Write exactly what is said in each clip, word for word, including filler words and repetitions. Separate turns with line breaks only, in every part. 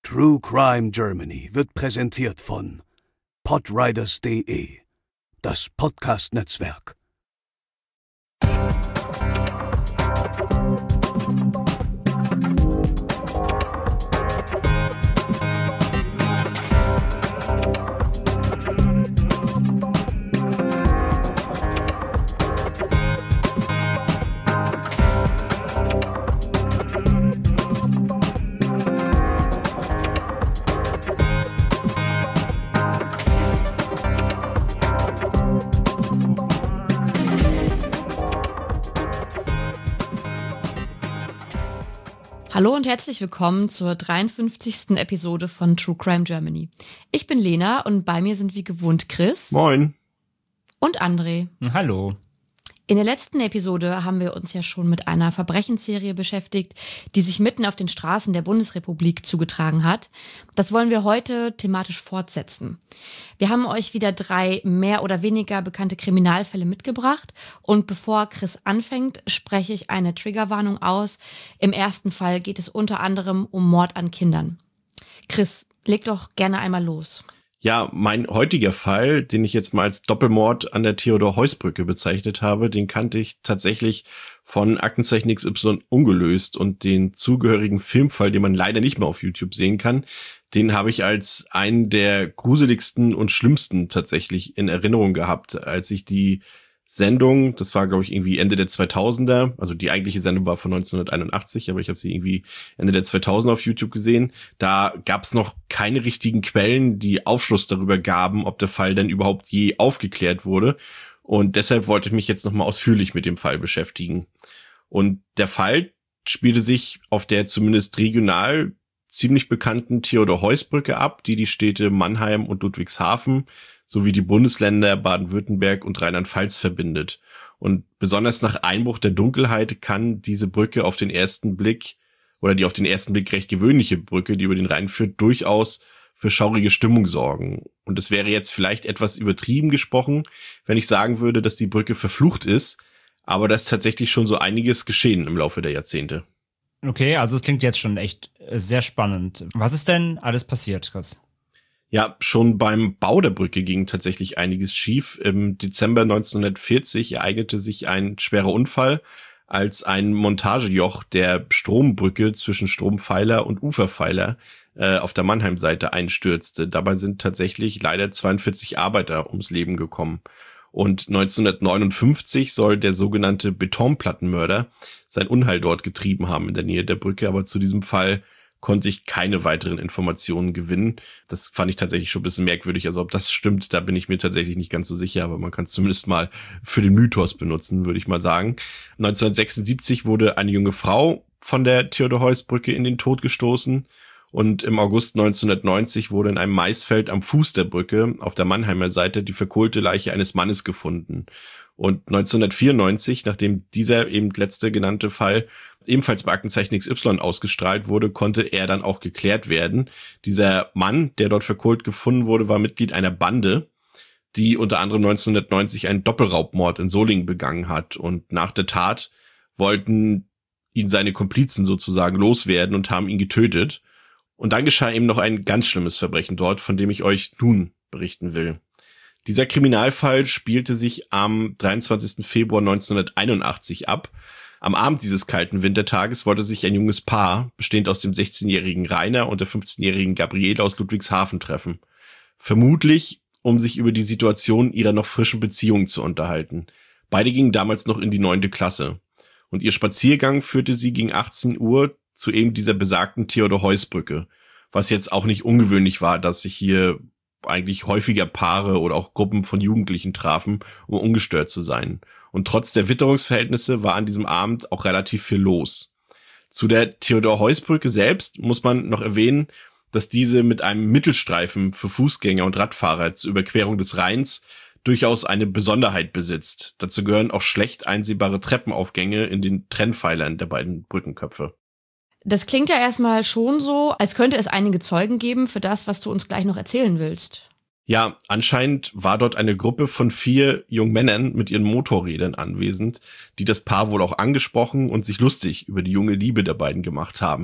True Crime Germany wird präsentiert von podriders punkt de, das Podcast-Netzwerk.
Hallo und herzlich willkommen zur dreiundfünfzigsten Episode von True Crime Germany. Ich bin Lena und bei mir sind wie gewohnt Chris.
Moin.
Und André.
Hallo.
In der letzten Episode haben wir uns ja schon mit einer Verbrechensserie beschäftigt, die sich mitten auf den Straßen der Bundesrepublik zugetragen hat. Das wollen wir heute thematisch fortsetzen. Wir haben euch wieder drei mehr oder weniger bekannte Kriminalfälle mitgebracht und bevor Chris anfängt, spreche ich eine Triggerwarnung aus. Im ersten Fall geht es unter anderem um Mord an Kindern. Chris, leg doch gerne einmal los.
Ja, mein heutiger Fall, den ich jetzt mal als Doppelmord an der Theodor-Heuss-Brücke bezeichnet habe, den kannte ich tatsächlich von Aktenzeichen X Y ungelöst und den zugehörigen Filmfall, den man leider nicht mehr auf YouTube sehen kann, den habe ich als einen der gruseligsten und schlimmsten tatsächlich in Erinnerung gehabt, als ich die Sendung, das war glaube ich irgendwie Ende der zweitausender, also die eigentliche Sendung war von neunzehnhunderteinundachtzig, aber ich habe sie irgendwie Ende der zweitausender auf YouTube gesehen. Da gab es noch keine richtigen Quellen, die Aufschluss darüber gaben, ob der Fall denn überhaupt je aufgeklärt wurde. Und deshalb wollte ich mich jetzt nochmal ausführlich mit dem Fall beschäftigen. Und der Fall spielte sich auf der zumindest regional ziemlich bekannten Theodor-Heuss-Brücke ab, die die Städte Mannheim und Ludwigshafen sowie die Bundesländer Baden-Württemberg und Rheinland-Pfalz verbindet. Und besonders nach Einbruch der Dunkelheit kann diese Brücke auf den ersten Blick, oder die auf den ersten Blick recht gewöhnliche Brücke, die über den Rhein führt, durchaus für schaurige Stimmung sorgen. Und es wäre jetzt vielleicht etwas übertrieben gesprochen, wenn ich sagen würde, dass die Brücke verflucht ist, aber da ist tatsächlich schon so einiges geschehen im Laufe der Jahrzehnte.
Okay, also es klingt jetzt schon echt sehr spannend. Was ist denn alles passiert, Chris?
Ja, schon beim Bau der Brücke ging tatsächlich einiges schief. Im Dezember neunzehnhundertvierzig ereignete sich ein schwerer Unfall, als ein Montagejoch der Strombrücke zwischen Strompfeiler und Uferpfeiler äh, auf der Mannheim-Seite einstürzte. Dabei sind tatsächlich leider zweiundvierzig Arbeiter ums Leben gekommen. Und neunzehnhundertneunundfünfzig soll der sogenannte Betonplattenmörder sein Unheil dort getrieben haben in der Nähe der Brücke, aber zu diesem Fall konnte ich keine weiteren Informationen gewinnen. Das fand ich tatsächlich schon ein bisschen merkwürdig. Also ob das stimmt, da bin ich mir tatsächlich nicht ganz so sicher, aber man kann es zumindest mal für den Mythos benutzen, würde ich mal sagen. neunzehnhundertsechsundsiebzig wurde eine junge Frau von der Theodor-Heuss-Brücke in den Tod gestoßen und im August neunzehnhundertneunzig wurde in einem Maisfeld am Fuß der Brücke auf der Mannheimer Seite die verkohlte Leiche eines Mannes gefunden. Und neunzehnhundertvierundneunzig, nachdem dieser eben letzte genannte Fall ebenfalls bei Aktenzeichen X Y ausgestrahlt wurde, konnte er dann auch geklärt werden. Dieser Mann, der dort verkohlt gefunden wurde, war Mitglied einer Bande, die unter anderem neunzehnhundertneunzig einen Doppelraubmord in Solingen begangen hat. Und nach der Tat wollten ihn seine Komplizen sozusagen loswerden und haben ihn getötet. Und dann geschah eben noch ein ganz schlimmes Verbrechen dort, von dem ich euch nun berichten will. Dieser Kriminalfall spielte sich am dreiundzwanzigsten Februar neunzehnhunderteinundachtzig ab. Am Abend dieses kalten Wintertages wollte sich ein junges Paar, bestehend aus dem sechzehnjährigen Rainer und der fünfzehnjährigen Gabriele aus Ludwigshafen treffen. Vermutlich, um sich über die Situation ihrer noch frischen Beziehung zu unterhalten. Beide gingen damals noch in die neunte Klasse. Und ihr Spaziergang führte sie gegen achtzehn Uhr zu eben dieser besagten Theodor-Heuss-Brücke. Was jetzt auch nicht ungewöhnlich war, dass sich hier eigentlich häufiger Paare oder auch Gruppen von Jugendlichen trafen, um ungestört zu sein. Und trotz der Witterungsverhältnisse war an diesem Abend auch relativ viel los. Zu der Theodor-Heuss-Brücke selbst muss man noch erwähnen, dass diese mit einem Mittelstreifen für Fußgänger und Radfahrer zur Überquerung des Rheins durchaus eine Besonderheit besitzt. Dazu gehören auch schlecht einsehbare Treppenaufgänge in den Trennpfeilern der beiden Brückenköpfe.
Das klingt ja erstmal schon so, als könnte es einige Zeugen geben für das, was du uns gleich noch erzählen willst.
Ja, anscheinend war dort eine Gruppe von vier jungen Männern mit ihren Motorrädern anwesend, die das Paar wohl auch angesprochen und sich lustig über die junge Liebe der beiden gemacht haben.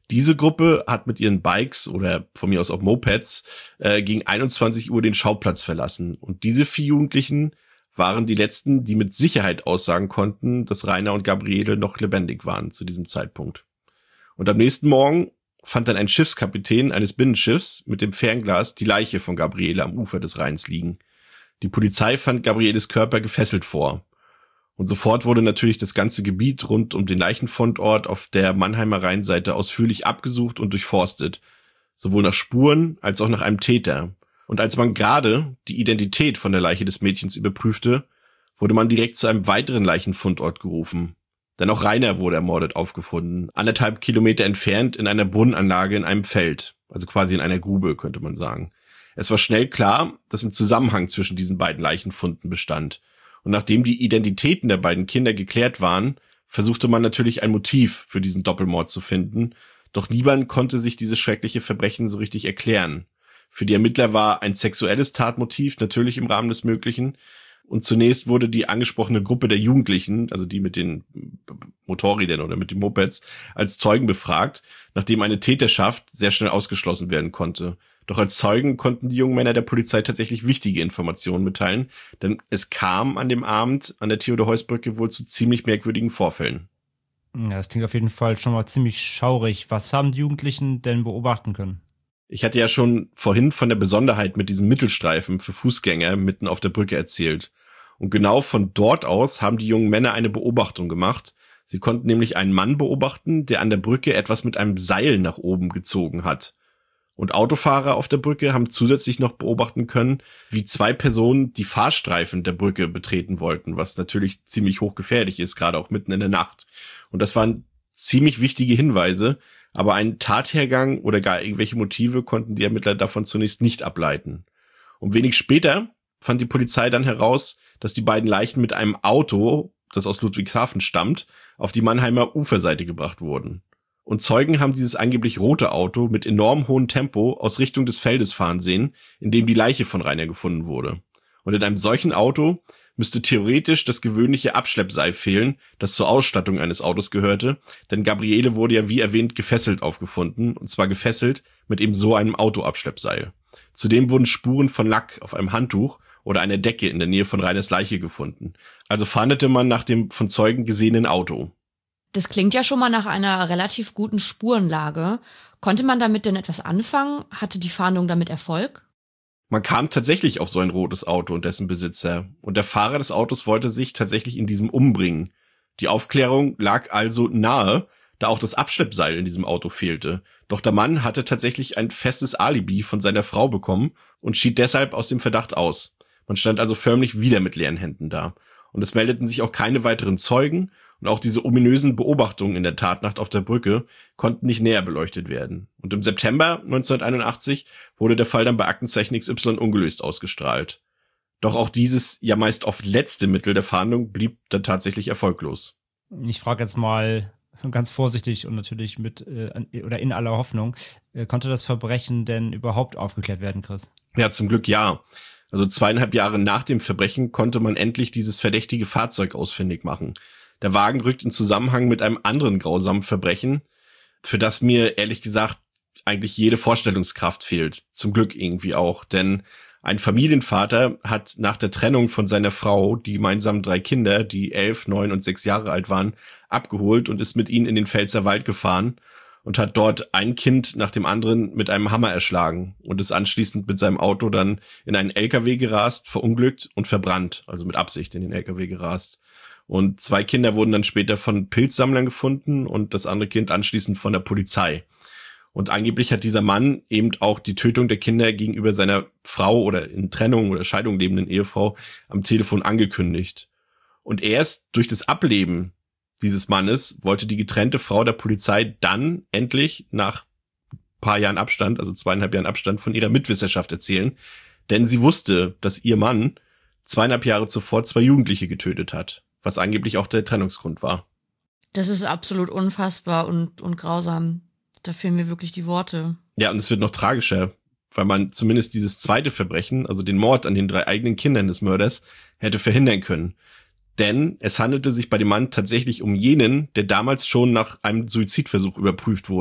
Diese Gruppe hat mit ihren Bikes oder von mir aus auch Mopeds äh, gegen einundzwanzig Uhr den Schauplatz verlassen. Und diese vier Jugendlichen waren die letzten, die mit Sicherheit aussagen konnten, dass Rainer und Gabriele noch lebendig waren zu diesem Zeitpunkt. Und am nächsten Morgen fand dann ein Schiffskapitän eines Binnenschiffs mit dem Fernglas die Leiche von Gabriele am Ufer des Rheins liegen. Die Polizei fand Gabrieles Körper gefesselt vor. Und sofort wurde natürlich das ganze Gebiet rund um den Leichenfundort auf der Mannheimer Rheinseite ausführlich abgesucht und durchforstet. Sowohl nach Spuren als auch nach einem Täter. Und als man gerade die Identität von der Leiche des Mädchens überprüfte, wurde man direkt zu einem weiteren Leichenfundort gerufen. Denn auch Rainer wurde ermordet aufgefunden, anderthalb Kilometer entfernt in einer Brunnenanlage in einem Feld. Also quasi in einer Grube, könnte man sagen. Es war schnell klar, dass ein Zusammenhang zwischen diesen beiden Leichenfunden bestand. Und nachdem die Identitäten der beiden Kinder geklärt waren, versuchte man natürlich ein Motiv für diesen Doppelmord zu finden. Doch niemand konnte sich dieses schreckliche Verbrechen so richtig erklären. Für die Ermittler war ein sexuelles Tatmotiv natürlich im Rahmen des Möglichen. Und zunächst wurde die angesprochene Gruppe der Jugendlichen, also die mit den Motorrädern oder mit den Mopeds, als Zeugen befragt, nachdem eine Täterschaft sehr schnell ausgeschlossen werden konnte. Doch als Zeugen konnten die jungen Männer der Polizei tatsächlich wichtige Informationen mitteilen, denn es kam an dem Abend an der Theodor-Heuss-Brücke wohl zu ziemlich merkwürdigen Vorfällen.
Ja, das klingt auf jeden Fall schon mal ziemlich schaurig. Was haben die Jugendlichen denn beobachten können?
Ich hatte ja schon vorhin von der Besonderheit mit diesem Mittelstreifen für Fußgänger mitten auf der Brücke erzählt. Und genau von dort aus haben die jungen Männer eine Beobachtung gemacht. Sie konnten nämlich einen Mann beobachten, der an der Brücke etwas mit einem Seil nach oben gezogen hat. Und Autofahrer auf der Brücke haben zusätzlich noch beobachten können, wie zwei Personen die Fahrstreifen der Brücke betreten wollten, was natürlich ziemlich hochgefährlich ist, gerade auch mitten in der Nacht. Und das waren ziemlich wichtige Hinweise, aber einen Tathergang oder gar irgendwelche Motive konnten die Ermittler davon zunächst nicht ableiten. Und wenig später fand die Polizei dann heraus, dass die beiden Leichen mit einem Auto, das aus Ludwigshafen stammt, auf die Mannheimer Uferseite gebracht wurden. Und Zeugen haben dieses angeblich rote Auto mit enorm hohem Tempo aus Richtung des Feldes fahren sehen, in dem die Leiche von Rainer gefunden wurde. Und in einem solchen Auto müsste theoretisch das gewöhnliche Abschleppseil fehlen, das zur Ausstattung eines Autos gehörte, denn Gabriele wurde ja wie erwähnt gefesselt aufgefunden, und zwar gefesselt mit eben so einem Autoabschleppseil. Zudem wurden Spuren von Lack auf einem Handtuch oder einer Decke in der Nähe von Rainers Leiche gefunden. Also fahndete man nach dem von Zeugen gesehenen Auto.
Das klingt ja schon mal nach einer relativ guten Spurenlage. Konnte man damit denn etwas anfangen? Hatte die Fahndung damit Erfolg?
Man kam tatsächlich auf so ein rotes Auto und dessen Besitzer. Und der Fahrer des Autos wollte sich tatsächlich in diesem umbringen. Die Aufklärung lag also nahe, da auch das Abschleppseil in diesem Auto fehlte. Doch der Mann hatte tatsächlich ein festes Alibi von seiner Frau bekommen und schied deshalb aus dem Verdacht aus. Man stand also förmlich wieder mit leeren Händen da. Und es meldeten sich auch keine weiteren Zeugen. Und auch diese ominösen Beobachtungen in der Tatnacht auf der Brücke konnten nicht näher beleuchtet werden. Und im September neunzehnhunderteinundachtzig wurde der Fall dann bei Aktenzeichen X Y ungelöst ausgestrahlt. Doch auch dieses ja meist oft letzte Mittel der Fahndung blieb dann tatsächlich erfolglos.
Ich frage jetzt mal ganz vorsichtig und natürlich mit äh, oder in aller Hoffnung, äh, konnte das Verbrechen denn überhaupt aufgeklärt werden, Chris?
Ja, zum Glück ja. Also zweieinhalb Jahre nach dem Verbrechen konnte man endlich dieses verdächtige Fahrzeug ausfindig machen. Der Wagen rückt in Zusammenhang mit einem anderen grausamen Verbrechen, für das mir ehrlich gesagt eigentlich jede Vorstellungskraft fehlt. Zum Glück irgendwie auch, denn ein Familienvater hat nach der Trennung von seiner Frau die gemeinsamen drei Kinder, die elf, neun und sechs Jahre alt waren, abgeholt und ist mit ihnen in den Pfälzer Wald gefahren und hat dort ein Kind nach dem anderen mit einem Hammer erschlagen und ist anschließend mit seinem Auto dann in einen L K W gerast, verunglückt und verbrannt, also mit Absicht in den L K W gerast. Und zwei Kinder wurden dann später von Pilzsammlern gefunden und das andere Kind anschließend von der Polizei. Und angeblich hat dieser Mann eben auch die Tötung der Kinder gegenüber seiner Frau oder in Trennung oder Scheidung lebenden Ehefrau am Telefon angekündigt. Und erst durch das Ableben dieses Mannes wollte die getrennte Frau der Polizei dann endlich nach ein paar Jahren Abstand, also zweieinhalb Jahren Abstand, von ihrer Mitwisserschaft erzählen. Denn sie wusste, dass ihr Mann zweieinhalb Jahre zuvor zwei Jugendliche getötet hat, was angeblich auch der Trennungsgrund war.
Das ist absolut unfassbar und, und grausam. Da fehlen mir wirklich die Worte.
Ja, und es wird noch tragischer, weil man zumindest dieses zweite Verbrechen, also den Mord an den drei eigenen Kindern des Mörders, hätte verhindern können. Denn es handelte sich bei dem Mann tatsächlich um jenen, der damals schon nach einem Suizidversuch überprüft wurde.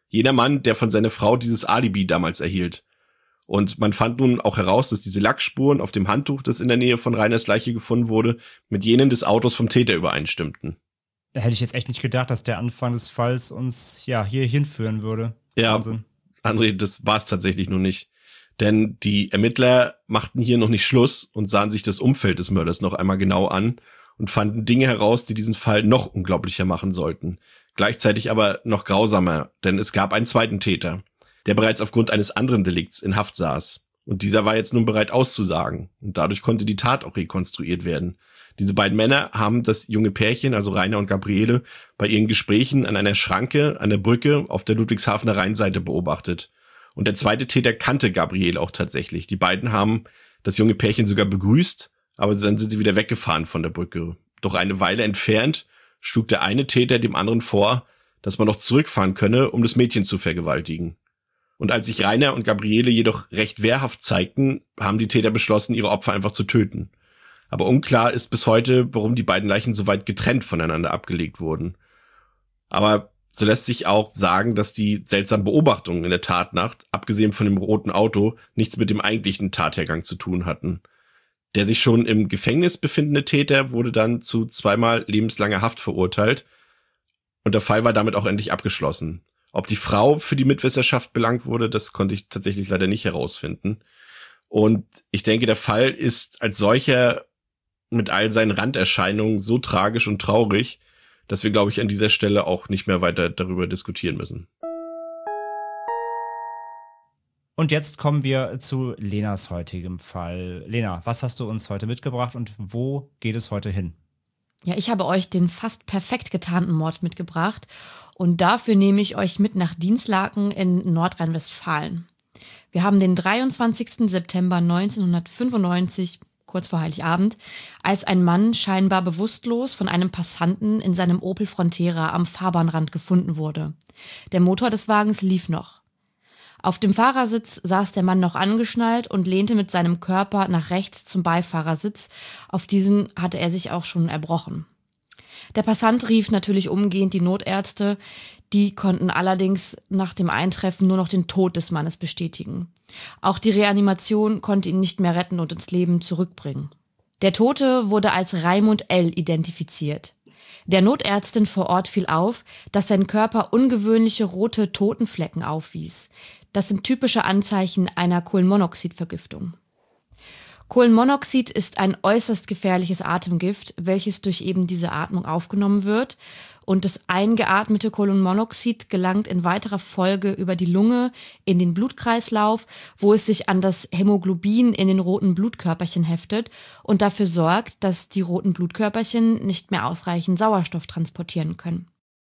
Jener Mann, der von seiner Frau dieses Alibi damals erhielt. Und man fand nun auch heraus, dass diese Lackspuren auf dem Handtuch, das in der Nähe von Rainers Leiche gefunden wurde, mit jenen des Autos vom Täter übereinstimmten.
Da hätte ich jetzt echt nicht gedacht, dass der Anfang des Falls uns ja hier hinführen würde.
Ja,
Wahnsinn.
André, das war es tatsächlich noch nicht. Denn die Ermittler machten hier noch nicht Schluss und sahen sich das Umfeld des Mörders noch einmal genau an und fanden Dinge heraus, die diesen Fall noch unglaublicher machen sollten. Gleichzeitig aber noch grausamer, denn es gab einen zweiten Täter, der bereits aufgrund eines anderen Delikts in Haft saß. Und dieser war jetzt nun bereit auszusagen. Und dadurch konnte die Tat auch rekonstruiert werden. Diese beiden Männer haben das junge Pärchen, also Rainer und Gabriele, bei ihren Gesprächen an einer Schranke an der Brücke auf der Ludwigshafener Rheinseite beobachtet. Und der zweite Täter kannte Gabriele auch tatsächlich. Die beiden haben das junge Pärchen sogar begrüßt, aber dann sind sie wieder weggefahren von der Brücke. Doch eine Weile entfernt schlug der eine Täter dem anderen vor, dass man noch zurückfahren könne, um das Mädchen zu vergewaltigen. Und als sich Rainer und Gabriele jedoch recht wehrhaft zeigten, haben die Täter beschlossen, ihre Opfer einfach zu töten. Aber unklar ist bis heute, warum die beiden Leichen so weit getrennt voneinander abgelegt wurden. Aber so lässt sich auch sagen, dass die seltsamen Beobachtungen in der Tatnacht, abgesehen von dem roten Auto, nichts mit dem eigentlichen Tathergang zu tun hatten. Der sich schon im Gefängnis befindende Täter wurde dann zu zweimal lebenslanger Haft verurteilt und der Fall war damit auch endlich abgeschlossen. Ob die Frau für die Mitwisserschaft belangt wurde, das konnte ich tatsächlich leider nicht herausfinden. Und ich denke, der Fall ist als solcher mit all seinen Randerscheinungen so tragisch und traurig, dass wir, glaube ich, an dieser Stelle auch nicht mehr weiter darüber diskutieren müssen.
Und jetzt kommen wir zu Lenas heutigem Fall. Lena, was hast du uns heute mitgebracht und wo geht es heute hin?
Ja, ich habe euch den fast perfekt getarnten Mord mitgebracht und dafür nehme ich euch mit nach Dinslaken in Nordrhein-Westfalen. Wir haben den dreiundzwanzigsten September neunzehnhundertfünfundneunzig, kurz vor Heiligabend, als ein Mann scheinbar bewusstlos von einem Passanten in seinem Opel Frontera am Fahrbahnrand gefunden wurde. Der Motor des Wagens lief noch. Auf dem Fahrersitz saß der Mann noch angeschnallt und lehnte mit seinem Körper nach rechts zum Beifahrersitz. Auf diesen hatte er sich auch schon erbrochen. Der Passant rief natürlich umgehend die Notärzte. Die konnten allerdings nach dem Eintreffen nur noch den Tod des Mannes bestätigen. Auch die Reanimation konnte ihn nicht mehr retten und ins Leben zurückbringen. Der Tote wurde als Raimund L. identifiziert. Der Notärztin vor Ort fiel auf, dass sein Körper ungewöhnliche rote Totenflecken aufwies. Das sind typische Anzeichen einer Kohlenmonoxidvergiftung. Kohlenmonoxid ist ein äußerst gefährliches Atemgift, welches durch eben diese Atmung aufgenommen wird. Und das eingeatmete Kohlenmonoxid gelangt in weiterer Folge über die Lunge in den Blutkreislauf, wo es sich an das Hämoglobin in den roten Blutkörperchen heftet und dafür sorgt, dass die roten Blutkörperchen nicht mehr ausreichend Sauerstoff transportieren können.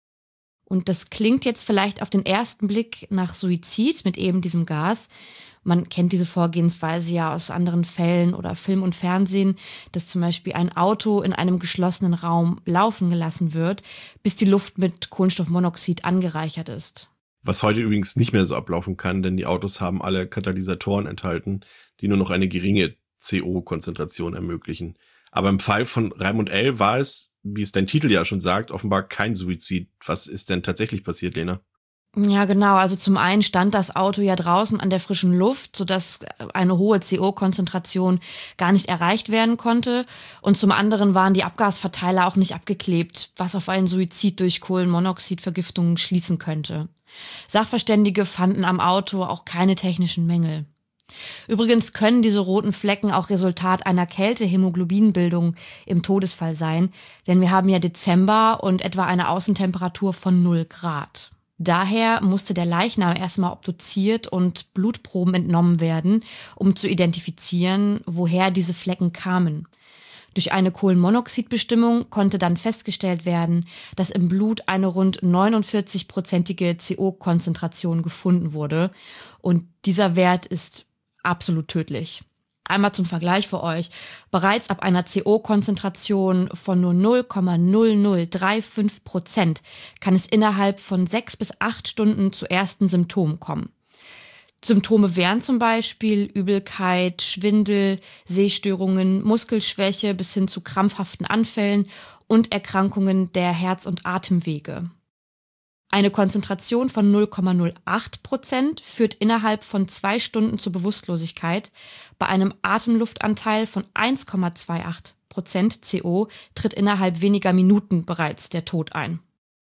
Und das klingt jetzt vielleicht auf den ersten Blick nach Suizid mit eben diesem Gas. Man kennt diese Vorgehensweise ja aus anderen Fällen oder Film und Fernsehen, dass zum Beispiel ein Auto in einem geschlossenen Raum laufen gelassen wird, bis die Luft mit Kohlenstoffmonoxid angereichert ist.
Was heute übrigens nicht mehr so ablaufen kann, denn die Autos haben alle Katalysatoren enthalten, die nur noch eine geringe C O-Konzentration ermöglichen. Aber im Fall von Raimund L. war es, wie es dein Titel ja schon sagt, offenbar kein Suizid. Was ist denn tatsächlich passiert, Lena?
Ja, genau. Also zum einen stand das Auto ja draußen an der frischen Luft, sodass eine hohe C O-Konzentration gar nicht erreicht werden konnte. Und zum anderen waren die Abgasverteiler auch nicht abgeklebt, was auf einen Suizid durch Kohlenmonoxidvergiftung schließen könnte. Sachverständige fanden am Auto auch keine technischen Mängel. Übrigens können diese roten Flecken auch Resultat einer Kälte-Hämoglobinbildung im Todesfall sein, denn wir haben ja Dezember und etwa eine Außentemperatur von null Grad. Daher musste der Leichnam erstmal obduziert und Blutproben entnommen werden, um zu identifizieren, woher diese Flecken kamen. Durch eine Kohlenmonoxidbestimmung konnte dann festgestellt werden, dass im Blut eine rund neunundvierzig-prozentige C O-Konzentration gefunden wurde. Und dieser Wert ist absolut tödlich. Einmal zum Vergleich für euch. Bereits ab einer C O-Konzentration von nur null Komma null null drei fünf Prozent kann es innerhalb von sechs bis acht Stunden zu ersten Symptomen kommen. Symptome wären zum Beispiel Übelkeit, Schwindel, Sehstörungen, Muskelschwäche bis hin zu krampfhaften Anfällen und Erkrankungen der Herz- und Atemwege. Eine Konzentration von null Komma null acht Prozent führt innerhalb von zwei Stunden zur Bewusstlosigkeit. Bei einem Atemluftanteil von eins Komma achtundzwanzig Prozent C O tritt innerhalb weniger Minuten bereits der Tod ein.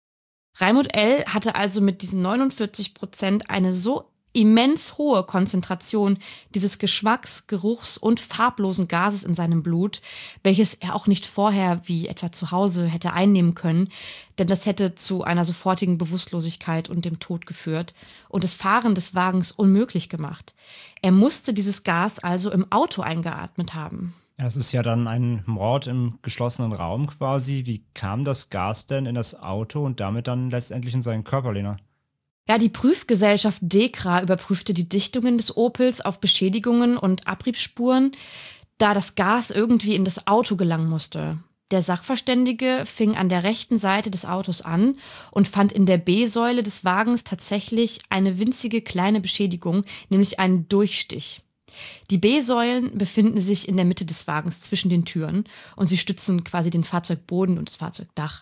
Raimund L. hatte also mit diesen neunundvierzig Prozent eine so immens hohe Konzentration dieses Geschmacks-, Geruchs- und farblosen Gases in seinem Blut, welches er auch nicht vorher wie etwa zu Hause hätte einnehmen können, denn das hätte zu einer sofortigen Bewusstlosigkeit und dem Tod geführt und das Fahren des Wagens unmöglich gemacht. Er musste dieses Gas also im Auto eingeatmet haben.
Ja, es ist ja dann ein Mord im geschlossenen Raum quasi. Wie kam das Gas denn in das Auto und damit dann letztendlich in seinen Körper, Lena?
Ja, die Prüfgesellschaft DEKRA überprüfte die Dichtungen des Opels auf Beschädigungen und Abriebsspuren, da das Gas irgendwie in das Auto gelangen musste. Der Sachverständige fing an der rechten Seite des Autos an und fand in der B-Säule des Wagens tatsächlich eine winzige kleine Beschädigung, nämlich einen Durchstich. Die B-Säulen befinden sich in der Mitte des Wagens zwischen den Türen und sie stützen quasi den Fahrzeugboden und das Fahrzeugdach.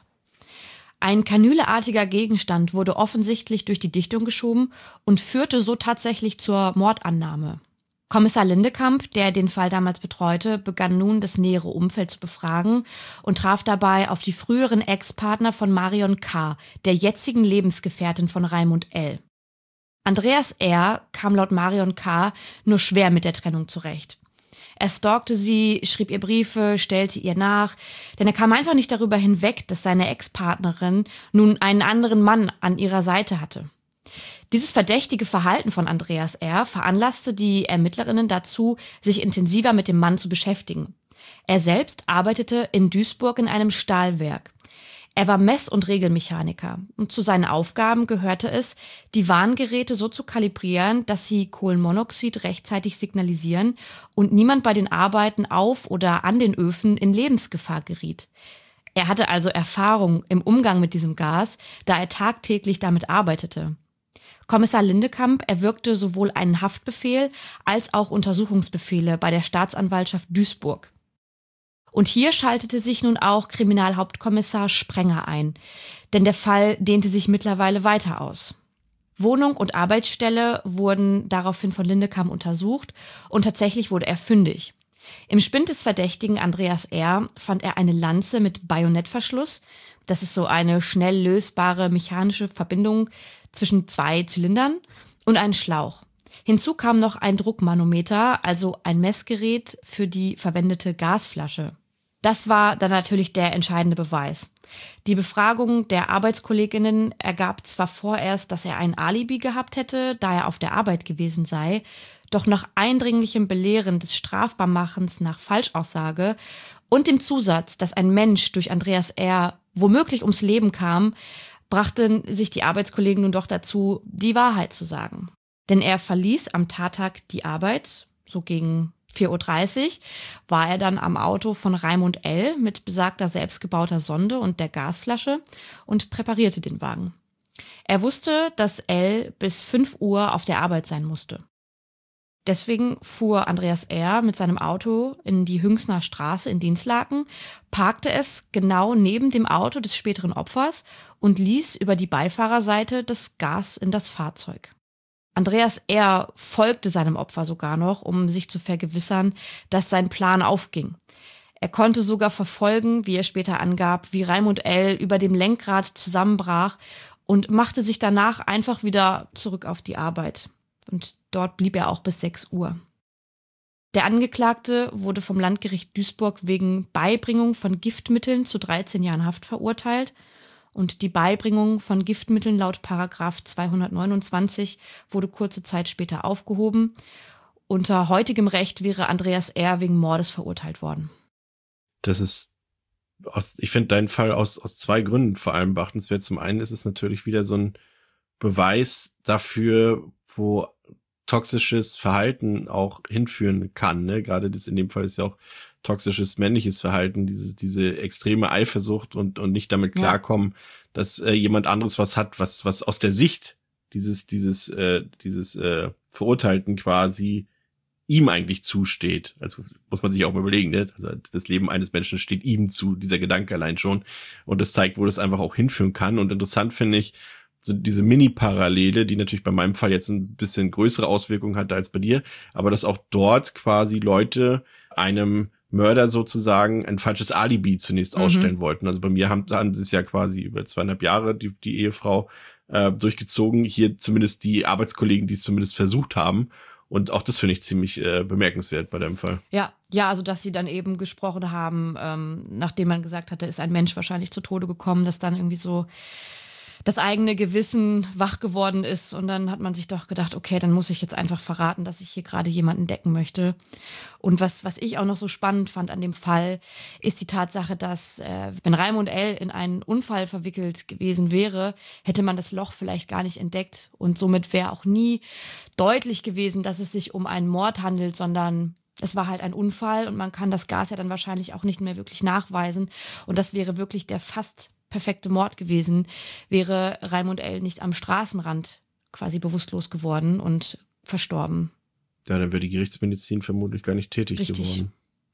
Ein kanüleartiger Gegenstand wurde offensichtlich durch die Dichtung geschoben und führte so tatsächlich zur Mordannahme. Kommissar Lindekamp, der den Fall damals betreute, begann nun das nähere Umfeld zu befragen und traf dabei auf die früheren Ex-Partner von Marion K., der jetzigen Lebensgefährtin von Raimund L. Andreas R. kam laut Marion K. nur schwer mit der Trennung zurecht. Er stalkte sie, schrieb ihr Briefe, stellte ihr nach, denn er kam einfach nicht darüber hinweg, dass seine Ex-Partnerin nun einen anderen Mann an ihrer Seite hatte. Dieses verdächtige Verhalten von Andreas R. veranlasste die Ermittlerinnen dazu, sich intensiver mit dem Mann zu beschäftigen. Er selbst arbeitete in Duisburg in einem Stahlwerk. Er war Mess- und Regelmechaniker und zu seinen Aufgaben gehörte es, die Warngeräte so zu kalibrieren, dass sie Kohlenmonoxid rechtzeitig signalisieren und niemand bei den Arbeiten auf oder an den Öfen in Lebensgefahr geriet. Er hatte also Erfahrung im Umgang mit diesem Gas, da er tagtäglich damit arbeitete. Kommissar Lindekamp erwirkte sowohl einen Haftbefehl als auch Untersuchungsbefehle bei der Staatsanwaltschaft Duisburg. Und hier schaltete sich nun auch Kriminalhauptkommissar Sprenger ein, denn der Fall dehnte sich mittlerweile weiter aus. Wohnung und Arbeitsstelle wurden daraufhin von Lindekamp untersucht und tatsächlich wurde er fündig. Im Spind des Verdächtigen Andreas R. fand er eine Lanze mit Bajonettverschluss. Das ist so eine schnell lösbare mechanische Verbindung zwischen zwei Zylindern und einen Schlauch. Hinzu kam noch ein Druckmanometer, also ein Messgerät für die verwendete Gasflasche. Das war dann natürlich der entscheidende Beweis. Die Befragung der Arbeitskolleginnen ergab zwar vorerst, dass er ein Alibi gehabt hätte, da er auf der Arbeit gewesen sei, doch nach eindringlichem Belehren des Strafbarmachens nach Falschaussage und dem Zusatz, dass ein Mensch durch Andreas R. womöglich ums Leben kam, brachten sich die Arbeitskollegen nun doch dazu, die Wahrheit zu sagen. Denn er verließ am Tattag die Arbeit, so gegen vier Uhr dreißig war er dann am Auto von Raimund L. mit besagter selbstgebauter Sonde und der Gasflasche und präparierte den Wagen. Er wusste, dass L. bis fünf Uhr auf der Arbeit sein musste. Deswegen fuhr Andreas R. mit seinem Auto in die Hüngsner Straße in Dinslaken, parkte es genau neben dem Auto des späteren Opfers und ließ über die Beifahrerseite das Gas in das Fahrzeug. Andreas R. folgte seinem Opfer sogar noch, um sich zu vergewissern, dass sein Plan aufging. Er konnte sogar verfolgen, wie er später angab, wie Raimund L. über dem Lenkrad zusammenbrach und machte sich danach einfach wieder zurück auf die Arbeit. Und dort blieb er auch bis sechs Uhr. Der Angeklagte wurde vom Landgericht Duisburg wegen Beibringung von Giftmitteln zu dreizehn Jahren Haft verurteilt. Und die Beibringung von Giftmitteln laut Paragraph zweihundertneunundzwanzig wurde kurze Zeit später aufgehoben. Unter heutigem Recht wäre Andreas R. wegen Mordes verurteilt worden.
Das ist, aus, ich finde deinen Fall aus, aus zwei Gründen vor allem beachtenswert. Zum einen ist es natürlich wieder so ein Beweis dafür, wo toxisches Verhalten auch hinführen kann. Ne? Gerade das in dem Fall ist ja auch toxisches männliches Verhalten, diese, diese extreme Eifersucht und, und nicht damit klarkommen, ja. dass äh, jemand anderes was hat, was, was aus der Sicht dieses, dieses, äh, dieses äh, Verurteilten quasi ihm eigentlich zusteht. Also muss man sich auch mal überlegen, ne? Also das Leben eines Menschen steht ihm zu, dieser Gedanke allein schon. Und das zeigt, wo das einfach auch hinführen kann. Und interessant finde ich, so diese Mini-Parallele, die natürlich bei meinem Fall jetzt ein bisschen größere Auswirkungen hatte als bei dir, aber dass auch dort quasi Leute einem Mörder sozusagen ein falsches Alibi zunächst mhm. ausstellen wollten. Also bei mir haben, haben sie es ja quasi über zweieinhalb Jahre, die, die Ehefrau, äh, durchgezogen. Hier zumindest die Arbeitskollegen, die es zumindest versucht haben. Und auch das finde ich ziemlich äh, bemerkenswert bei deinem Fall.
Ja, ja, also dass sie dann eben gesprochen haben, ähm, nachdem man gesagt hatte, ist ein Mensch wahrscheinlich zu Tode gekommen, dass dann irgendwie so das eigene Gewissen wach geworden ist und dann hat man sich doch gedacht, okay, dann muss ich jetzt einfach verraten, dass ich hier gerade jemanden decken möchte. Und was was ich auch noch so spannend fand an dem Fall, ist die Tatsache, dass äh, wenn Raimund L. in einen Unfall verwickelt gewesen wäre, hätte man das Loch vielleicht gar nicht entdeckt und somit wäre auch nie deutlich gewesen, dass es sich um einen Mord handelt, sondern es war halt ein Unfall und man kann das Gas ja dann wahrscheinlich auch nicht mehr wirklich nachweisen und das wäre wirklich der fast perfekte Mord gewesen, wäre Raimund L. nicht am Straßenrand quasi bewusstlos geworden und verstorben.
Ja, dann wäre die Gerichtsmedizin vermutlich gar nicht tätig
Richtig.
geworden.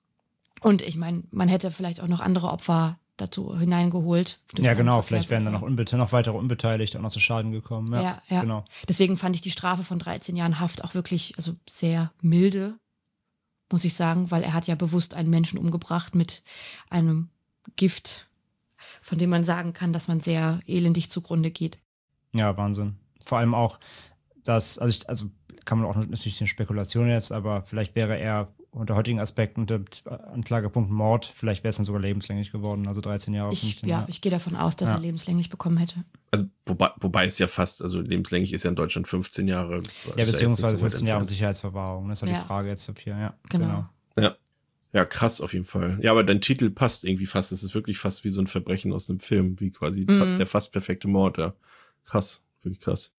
Und ich meine, man hätte vielleicht auch noch andere Opfer dazu hineingeholt.
Ja, genau, vielleicht wären dann noch, unbete- noch weitere Unbeteiligte auch noch zu Schaden gekommen. Ja,
ja, ja.
Genau.
Deswegen fand ich die Strafe von dreizehn Jahren Haft auch wirklich also sehr milde, muss ich sagen, weil er hat ja bewusst einen Menschen umgebracht mit einem Gift, von dem man sagen kann, dass man sehr elendig zugrunde geht.
Ja, Wahnsinn. Vor allem auch, dass, also, ich, also kann man auch natürlich eine Spekulation jetzt, aber vielleicht wäre er unter heutigen Aspekten unter Anklagepunkt Mord, vielleicht wäre es dann sogar lebenslänglich geworden, also dreizehn Jahre.
Ich, ja, ja, ich gehe davon aus, dass
ja.
er lebenslänglich bekommen hätte.
Also wobei, wobei es ja fast, also lebenslänglich ist ja in Deutschland fünfzehn Jahre.
Ja, beziehungsweise fünfzehn Jahre Sicherheitsverwahrung, das ist ja die Frage jetzt hier, ja.
Genau.
genau.
Ja. Ja, krass auf jeden Fall. Ja, aber dein Titel passt irgendwie fast. Das ist wirklich fast wie so ein Verbrechen aus einem Film, wie quasi mm. der fast perfekte Mord. Ja. Krass, wirklich krass.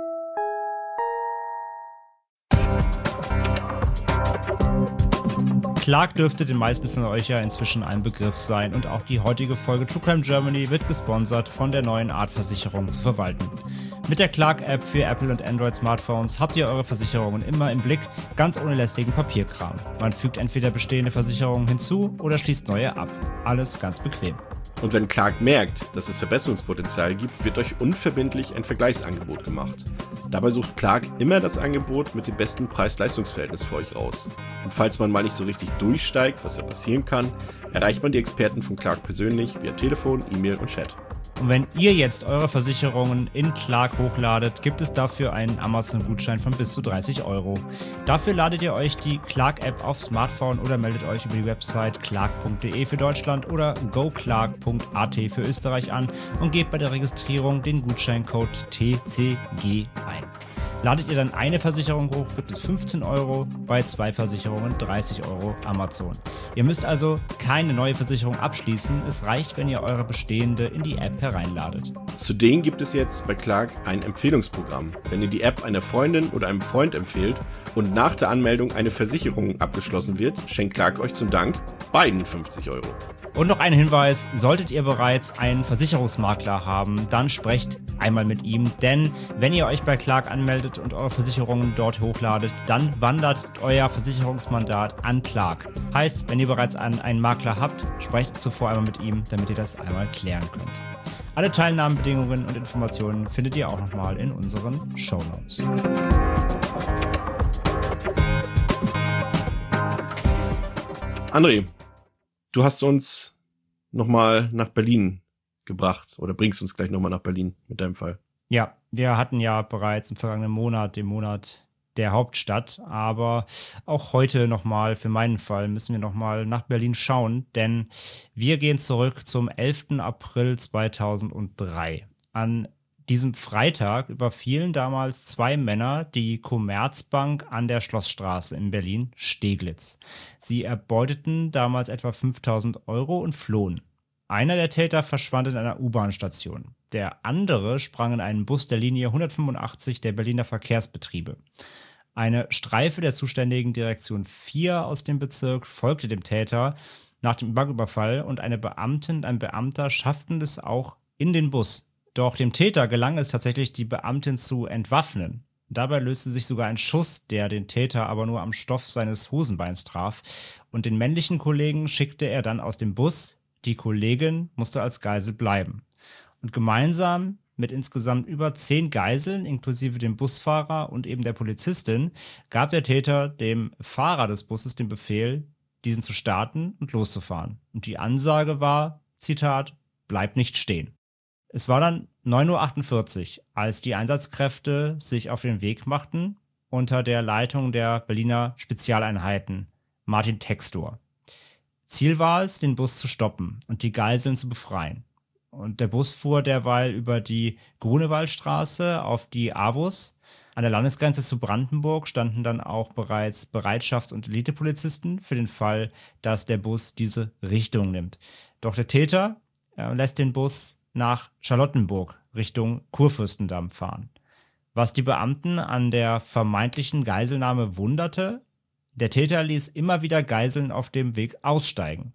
Clark dürfte den meisten von euch ja inzwischen ein Begriff sein und auch die heutige Folge True Crime Germany wird gesponsert von der neuen Art Versicherung zu verwalten. Mit der Clark-App für Apple und Android-Smartphones habt ihr eure Versicherungen immer im Blick, ganz ohne lästigen Papierkram. Man fügt entweder bestehende Versicherungen hinzu oder schließt neue ab. Alles ganz bequem.
Und wenn Clark merkt, dass es Verbesserungspotenzial gibt, wird euch unverbindlich ein Vergleichsangebot gemacht. Dabei sucht Clark immer das Angebot mit dem besten Preis-Leistungs-Verhältnis für euch raus. Und falls man mal nicht so richtig durchsteigt, was ja passieren kann, erreicht man die Experten von Clark persönlich via Telefon, E-Mail und Chat.
Und wenn ihr jetzt eure Versicherungen in Clark hochladet, gibt es dafür einen Amazon-Gutschein von bis zu dreißig Euro. Dafür ladet ihr euch die Clark-App aufs Smartphone oder meldet euch über die Website clark punkt de für Deutschland oder go clark punkt a t für Österreich an und gebt bei der Registrierung den Gutscheincode T C G ein. Ladet ihr dann eine Versicherung hoch, gibt es fünfzehn Euro, bei zwei Versicherungen dreißig Euro Amazon. Ihr müsst also keine neue Versicherung abschließen, es reicht, wenn ihr eure bestehende in die App hereinladet.
Zudem gibt es jetzt bei Clark ein Empfehlungsprogramm. Wenn ihr die App einer Freundin oder einem Freund empfehlt und nach der Anmeldung eine Versicherung abgeschlossen wird, schenkt Clark euch zum Dank beiden fünfzig Euro.
Und noch ein Hinweis, solltet ihr bereits einen Versicherungsmakler haben, dann sprecht einmal mit ihm, denn wenn ihr euch bei Clark anmeldet und eure Versicherungen dort hochladet, dann wandert euer Versicherungsmandat an Clark. Heißt, wenn ihr bereits einen Makler habt, sprecht zuvor einmal mit ihm, damit ihr das einmal klären könnt. Alle Teilnahmebedingungen und Informationen findet ihr auch nochmal in unseren Shownotes.
André, du hast uns nochmal nach Berlin gebracht oder bringst uns gleich nochmal nach Berlin mit deinem Fall.
Ja, wir hatten ja bereits im vergangenen Monat, den Monat der Hauptstadt, aber auch heute nochmal, für meinen Fall, müssen wir nochmal nach Berlin schauen, denn wir gehen zurück zum elften April zweitausenddrei. An diesem Freitag überfielen damals zwei Männer die Commerzbank an der Schlossstraße in Berlin-Steglitz. Sie erbeuteten damals etwa fünftausend Euro und flohen. Einer der Täter verschwand in einer U-Bahn-Station. Der andere sprang in einen Bus der Linie hundertfünfundachtzig der Berliner Verkehrsbetriebe. Eine Streife der zuständigen Direktion vier aus dem Bezirk folgte dem Täter nach dem Banküberfall und eine Beamtin und ein Beamter schafften es auch in den Bus. Doch dem Täter gelang es tatsächlich, die Beamtin zu entwaffnen. Dabei löste sich sogar ein Schuss, der den Täter aber nur am Stoff seines Hosenbeins traf. Und den männlichen Kollegen schickte er dann aus dem Bus. Die Kollegin musste als Geisel bleiben. Und gemeinsam mit insgesamt über zehn Geiseln, inklusive dem Busfahrer und eben der Polizistin, gab der Täter dem Fahrer des Busses den Befehl, diesen zu starten und loszufahren. Und die Ansage war, Zitat, bleib nicht stehen. Es war dann neun Uhr achtundvierzig, als die Einsatzkräfte sich auf den Weg machten, unter der Leitung der Berliner Spezialeinheiten Martin Textor. Ziel war es, den Bus zu stoppen und die Geiseln zu befreien. Und der Bus fuhr derweil über die Grunewaldstraße auf die Avus. An der Landesgrenze zu Brandenburg standen dann auch bereits Bereitschafts- und Elitepolizisten für den Fall, dass der Bus diese Richtung nimmt. Doch der Täter äh, lässt den Bus nach Charlottenburg Richtung Kurfürstendamm fahren. Was die Beamten an der vermeintlichen Geiselnahme wunderte, der Täter ließ immer wieder Geiseln auf dem Weg aussteigen.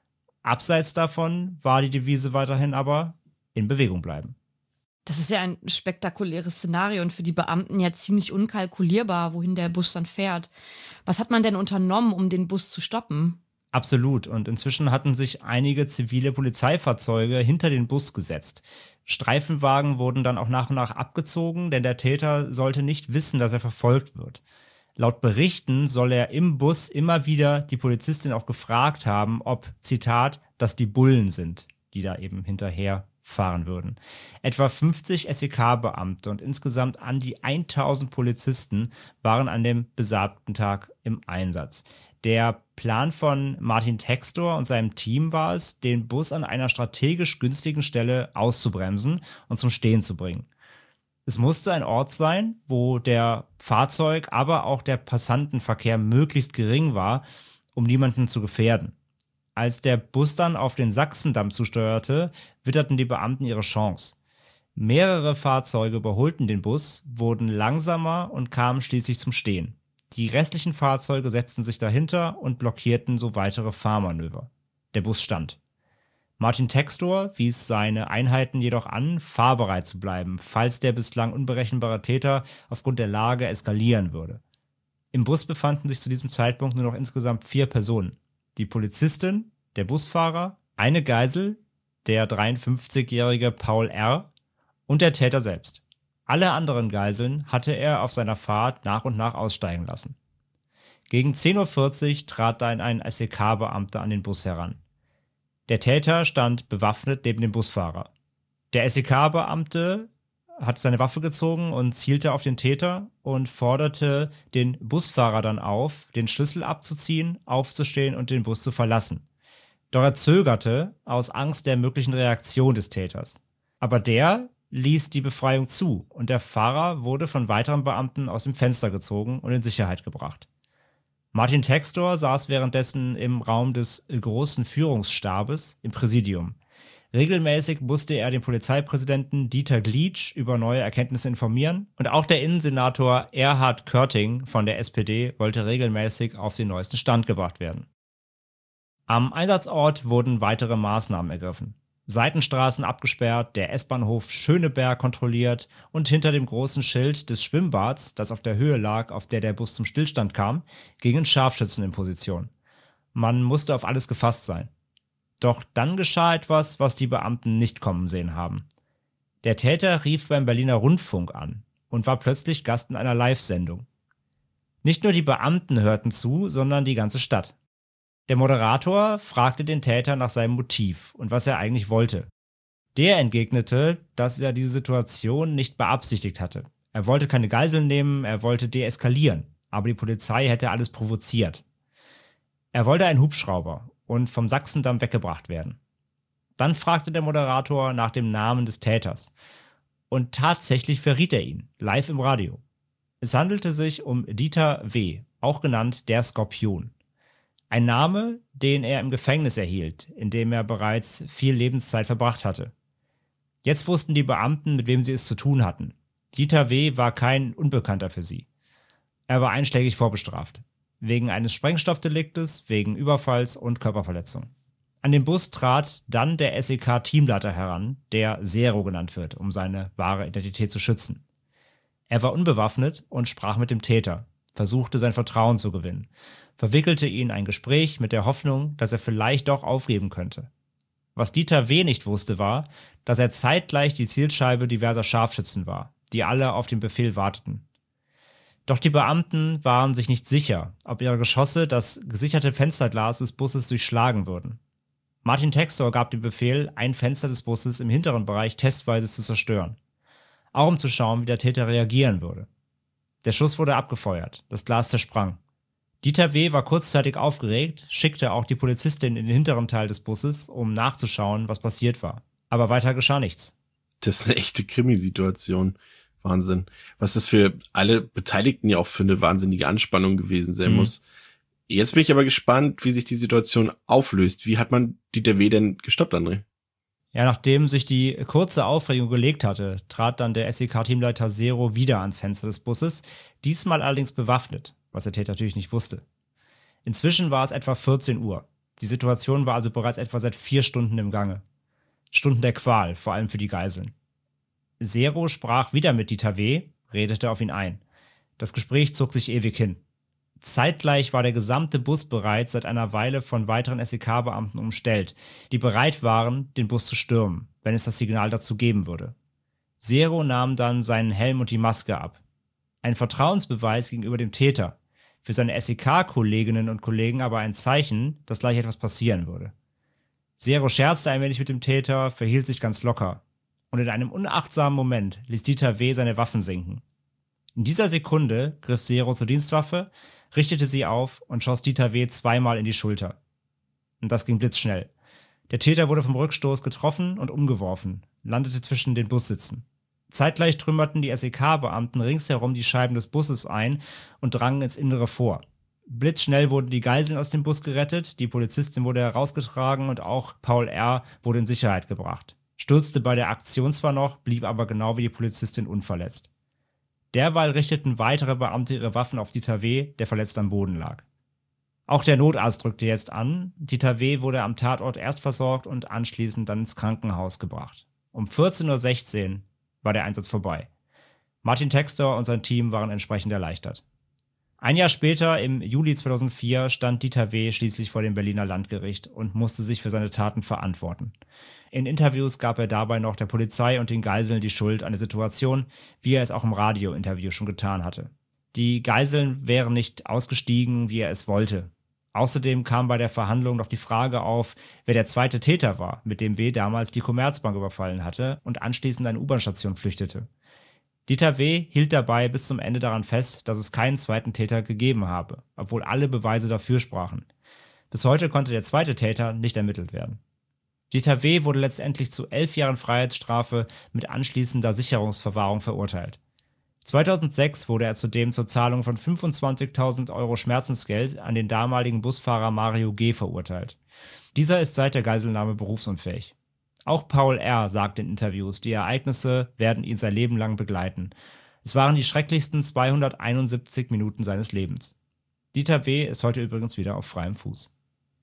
Abseits davon war die Devise weiterhin aber in Bewegung bleiben.
Das ist ja ein spektakuläres Szenario und für die Beamten ja ziemlich unkalkulierbar, wohin der Bus dann fährt. Was hat man denn unternommen, um den Bus zu stoppen?
Absolut. Und inzwischen hatten sich einige zivile Polizeifahrzeuge hinter den Bus gesetzt. Streifenwagen wurden dann auch nach und nach abgezogen, denn der Täter sollte nicht wissen, dass er verfolgt wird. Laut Berichten soll er im Bus immer wieder die Polizistin auch gefragt haben, ob, Zitat, das die Bullen sind, die da eben hinterher fahren würden. Etwa fünfzig S E K-Beamte und insgesamt an die tausend Polizisten waren an dem besagten Tag im Einsatz. Der Plan von Martin Textor und seinem Team war es, den Bus an einer strategisch günstigen Stelle auszubremsen und zum Stehen zu bringen. Es musste ein Ort sein, wo der Fahrzeug-, aber auch der Passantenverkehr möglichst gering war, um niemanden zu gefährden. Als der Bus dann auf den Sachsendamm zusteuerte, witterten die Beamten ihre Chance. Mehrere Fahrzeuge überholten den Bus, wurden langsamer und kamen schließlich zum Stehen. Die restlichen Fahrzeuge setzten sich dahinter und blockierten so weitere Fahrmanöver. Der Bus stand. Martin Textor wies seine Einheiten jedoch an, fahrbereit zu bleiben, falls der bislang unberechenbare Täter aufgrund der Lage eskalieren würde. Im Bus befanden sich zu diesem Zeitpunkt nur noch insgesamt vier Personen. Die Polizistin, der Busfahrer, eine Geisel, der dreiundfünfzigjährige Paul R. und der Täter selbst. Alle anderen Geiseln hatte er auf seiner Fahrt nach und nach aussteigen lassen. Gegen zehn Uhr vierzig trat dann ein S E K-Beamter an den Bus heran. Der Täter stand bewaffnet neben dem Busfahrer. Der S E K-Beamte hat seine Waffe gezogen und zielte auf den Täter und forderte den Busfahrer dann auf, den Schlüssel abzuziehen, aufzustehen und den Bus zu verlassen. Doch er zögerte aus Angst der möglichen Reaktion des Täters. Aber der ließ die Befreiung zu und der Fahrer wurde von weiteren Beamten aus dem Fenster gezogen und in Sicherheit gebracht. Martin Textor saß währenddessen im Raum des großen Führungsstabes im Präsidium. Regelmäßig musste er den Polizeipräsidenten Dieter Glitsch über neue Erkenntnisse informieren und auch der Innensenator Erhard Körting von der S P D wollte regelmäßig auf den neuesten Stand gebracht werden. Am Einsatzort wurden weitere Maßnahmen ergriffen. Seitenstraßen abgesperrt, der S-Bahnhof Schöneberg kontrolliert und hinter dem großen Schild des Schwimmbads, das auf der Höhe lag, auf der der Bus zum Stillstand kam, gingen Scharfschützen in Position. Man musste auf alles gefasst sein. Doch dann geschah etwas, was die Beamten nicht kommen sehen haben. Der Täter rief beim Berliner Rundfunk an und war plötzlich Gast in einer Live-Sendung. Nicht nur die Beamten hörten zu, sondern die ganze Stadt. Der Moderator fragte den Täter nach seinem Motiv und was er eigentlich wollte. Der entgegnete, dass er diese Situation nicht beabsichtigt hatte. Er wollte keine Geiseln nehmen, er wollte deeskalieren, aber die Polizei hätte alles provoziert. Er wollte einen Hubschrauber und vom Sachsendamm weggebracht werden. Dann fragte der Moderator nach dem Namen des Täters. Und tatsächlich verriet er ihn, live im Radio. Es handelte sich um Dieter W., auch genannt der Skorpion. Ein Name, den er im Gefängnis erhielt, in dem er bereits viel Lebenszeit verbracht hatte. Jetzt wussten die Beamten, mit wem sie es zu tun hatten. Dieter W. war kein Unbekannter für sie. Er war einschlägig vorbestraft. Wegen eines Sprengstoffdeliktes, wegen Überfalls und Körperverletzung. An den Bus trat dann der S E K-Teamleiter heran, der Zero genannt wird, um seine wahre Identität zu schützen. Er war unbewaffnet und sprach mit dem Täter, versuchte sein Vertrauen zu gewinnen, verwickelte ihn in ein Gespräch mit der Hoffnung, dass er vielleicht doch aufgeben könnte. Was Dieter W. nicht wusste, war, dass er zeitgleich die Zielscheibe diverser Scharfschützen war, die alle auf den Befehl warteten. Doch die Beamten waren sich nicht sicher, ob ihre Geschosse das gesicherte Fensterglas des Busses durchschlagen würden. Martin Textor gab den Befehl, ein Fenster des Busses im hinteren Bereich testweise zu zerstören, auch um zu schauen, wie der Täter reagieren würde. Der Schuss wurde abgefeuert, das Glas zersprang. Dieter W. war kurzzeitig aufgeregt, schickte auch die Polizistin in den hinteren Teil des Busses, um nachzuschauen, was passiert war. Aber weiter geschah nichts.
Das ist eine echte Krimisituation. Wahnsinn. Was das für alle Beteiligten ja auch für eine wahnsinnige Anspannung gewesen sein mhm. muss. Jetzt bin ich aber gespannt, wie sich die Situation auflöst. Wie hat man Dieter W. denn gestoppt, André?
Ja, nachdem sich die kurze Aufregung gelegt hatte, trat dann der S E K-Teamleiter Zero wieder ans Fenster des Busses, diesmal allerdings bewaffnet, was der Täter natürlich nicht wusste. Inzwischen war es etwa vierzehn Uhr. Die Situation war also bereits etwa seit vier Stunden im Gange. Stunden der Qual, vor allem für die Geiseln. Zero sprach wieder mit Dieter W., redete auf ihn ein. Das Gespräch zog sich ewig hin. Zeitgleich war der gesamte Bus bereits seit einer Weile von weiteren S E K-Beamten umstellt, die bereit waren, den Bus zu stürmen, wenn es das Signal dazu geben würde. Zero nahm dann seinen Helm und die Maske ab. Ein Vertrauensbeweis gegenüber dem Täter, für seine S E K-Kolleginnen und Kollegen aber ein Zeichen, dass gleich etwas passieren würde. Zero scherzte ein wenig mit dem Täter, verhielt sich ganz locker. Und in einem unachtsamen Moment ließ Dieter W. seine Waffen sinken. In dieser Sekunde griff Zero zur Dienstwaffe, richtete sie auf und schoss Dieter W. zweimal in die Schulter. Und das ging blitzschnell. Der Täter wurde vom Rückstoß getroffen und umgeworfen, landete zwischen den Bussitzen. Zeitgleich trümmerten die S E K-Beamten ringsherum die Scheiben des Busses ein und drangen ins Innere vor. Blitzschnell wurden die Geiseln aus dem Bus gerettet, die Polizistin wurde herausgetragen und auch Paul R. wurde in Sicherheit gebracht. Stürzte bei der Aktion zwar noch, blieb aber genau wie die Polizistin unverletzt. Derweil richteten weitere Beamte ihre Waffen auf Dieter W., der verletzt am Boden lag. Auch der Notarzt rückte jetzt an. Dieter W. wurde am Tatort erst versorgt und anschließend dann ins Krankenhaus gebracht. Um vierzehn Uhr sechzehn war der Einsatz vorbei. Martin Textor und sein Team waren entsprechend erleichtert. Ein Jahr später, im Juli zweitausendvier, stand Dieter W. schließlich vor dem Berliner Landgericht und musste sich für seine Taten verantworten. In Interviews gab er dabei noch der Polizei und den Geiseln die Schuld an der Situation, wie er es auch im Radiointerview schon getan hatte. Die Geiseln wären nicht ausgestiegen, wie er es wollte. Außerdem kam bei der Verhandlung noch die Frage auf, wer der zweite Täter war, mit dem W. damals die Commerzbank überfallen hatte und anschließend eine U-Bahn-Station flüchtete. Dieter W. hielt dabei bis zum Ende daran fest, dass es keinen zweiten Täter gegeben habe, obwohl alle Beweise dafür sprachen. Bis heute konnte der zweite Täter nicht ermittelt werden. Dieter W. wurde letztendlich zu elf Jahren Freiheitsstrafe mit anschließender Sicherungsverwahrung verurteilt. zweitausendsechs wurde er zudem zur Zahlung von fünfundzwanzigtausend Euro Schmerzensgeld an den damaligen Busfahrer Mario G. verurteilt. Dieser ist seit der Geiselnahme berufsunfähig. Auch Paul R. sagt in Interviews, die Ereignisse werden ihn sein Leben lang begleiten. Es waren die schrecklichsten zweihunderteinundsiebzig Minuten seines Lebens. Dieter W. ist heute übrigens wieder auf freiem Fuß.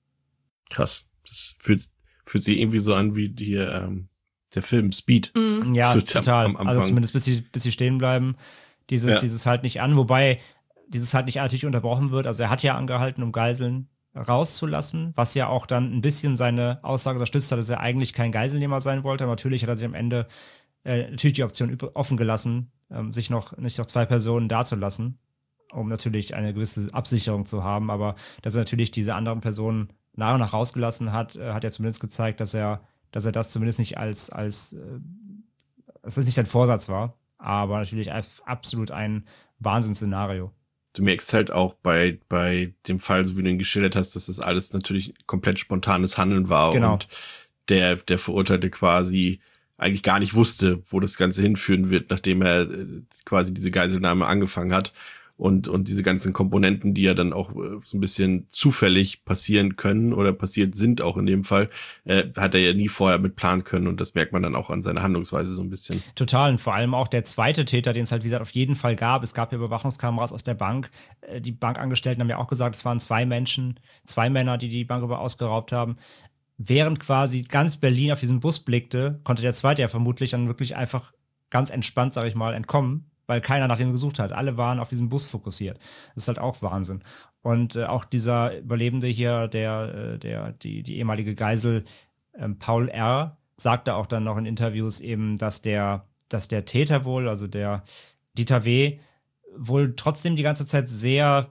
Krass. Das fühlt, fühlt sich irgendwie so an wie die, ähm, der Film Speed.
Mhm.
Ja,
so,
total.
Am, am
also zumindest bis sie, bis sie stehen bleiben. Dieses,
ja.
dieses halt nicht an. Wobei dieses halt nicht natürlich unterbrochen wird. Also er hat ja angehalten, um Geiseln rauszulassen, was ja auch dann ein bisschen seine Aussage unterstützt hat, dass er eigentlich kein Geiselnehmer sein wollte. Aber natürlich hat er sich am Ende äh, natürlich die Option offen gelassen, ähm, sich noch nicht noch zwei Personen dazulassen, um natürlich eine gewisse Absicherung zu haben. Aber dass er natürlich diese anderen Personen nach und nach rausgelassen hat, äh, hat ja zumindest gezeigt, dass er, dass er das zumindest nicht als, als äh, dass das nicht sein Vorsatz war. Aber natürlich absolut ein Wahnsinnsszenario.
Du merkst halt auch bei, bei dem Fall, so wie du ihn geschildert hast, dass das alles natürlich komplett spontanes Handeln war.
Genau.
Und der, der Verurteilte quasi eigentlich gar nicht wusste, wo das Ganze hinführen wird, nachdem er äh, quasi diese Geiselnahme angefangen hat. Und, und diese ganzen Komponenten, die ja dann auch äh, so ein bisschen zufällig passieren können oder passiert sind, auch in dem Fall, äh, hat er ja nie vorher mit planen können. Und das merkt man dann auch an seiner Handlungsweise so ein bisschen.
Total. Und vor allem auch der zweite Täter, den es halt, wie gesagt, auf jeden Fall gab. Es gab ja Überwachungskameras aus der Bank. Äh, die Bankangestellten haben ja auch gesagt, es waren zwei Menschen, zwei Männer, die die Bank über ausgeraubt haben. Während quasi ganz Berlin auf diesen Bus blickte, konnte der zweite ja vermutlich dann wirklich einfach ganz entspannt, sag ich mal, entkommen, weil keiner nach dem gesucht hat. Alle waren auf diesen Bus fokussiert. Das ist halt auch Wahnsinn. Und äh, auch dieser Überlebende hier, der, äh, der, die, die ehemalige Geisel, ähm, Paul R. sagte auch dann noch in Interviews eben, dass der, dass der Täter wohl, also der Dieter W., wohl trotzdem die ganze Zeit sehr